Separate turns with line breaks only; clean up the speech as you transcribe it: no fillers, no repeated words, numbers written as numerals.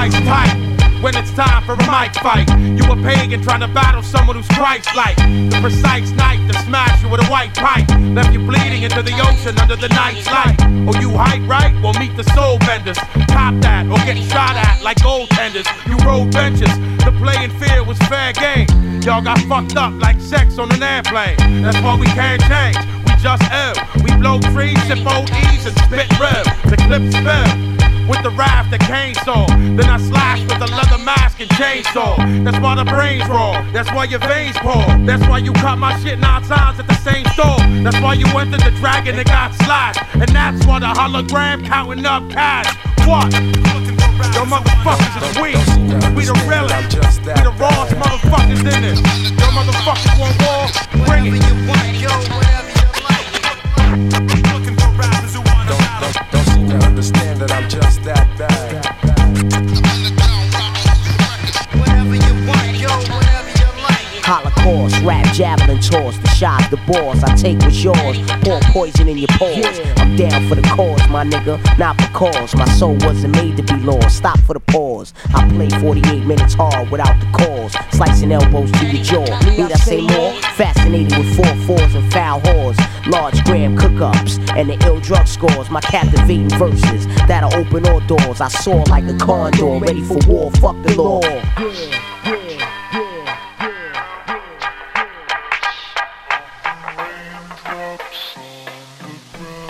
Christ type. When it's time for a mic fight, you a pagan trying to battle someone who's Christ-like. The precise knife to smash you with a white pipe, left you bleeding into the ocean under the night's light. Oh, you hype, right? Well, meet the soul benders. Top that, or get shot at like goaltenders. You rode benches, the playing field was fair game. Y'all got fucked up like sex on an airplane. That's why we can't change, we just ill. We blow trees, sip OEs, and spit real. The clip spill with the raft that Kane saw. Then I slash with a leather mask and chainsaw. That's why the brain's raw, that's why your veins pour. That's why you cut my shit 9 times at the same store. That's why you entered the dragon and got slashed. And that's why the hologram counting up cash. What? Yo motherfuckers is weak. We the realest, we the rawest motherfuckers in it. Yo motherfuckers want war, bring it.
Don't seem to understand that I'm just that bad.
Whatever you want, yo, whatever you like.
Holocaust, rap, javelin toss, the shots, the balls, I take what's yours, pour poison in your pores. I'm down for the cause, my nigga, not because my soul wasn't made to be lost. Stop for the pause. I play 48 minutes hard without the cause, slicing elbows to your jaw. Need I say more? Fascinated with 4-4s and foul whores, large gram cook-ups and the ill drug scores. My captivating verses that'll open all doors. I soar like a condor, ready for war. Fuck the law.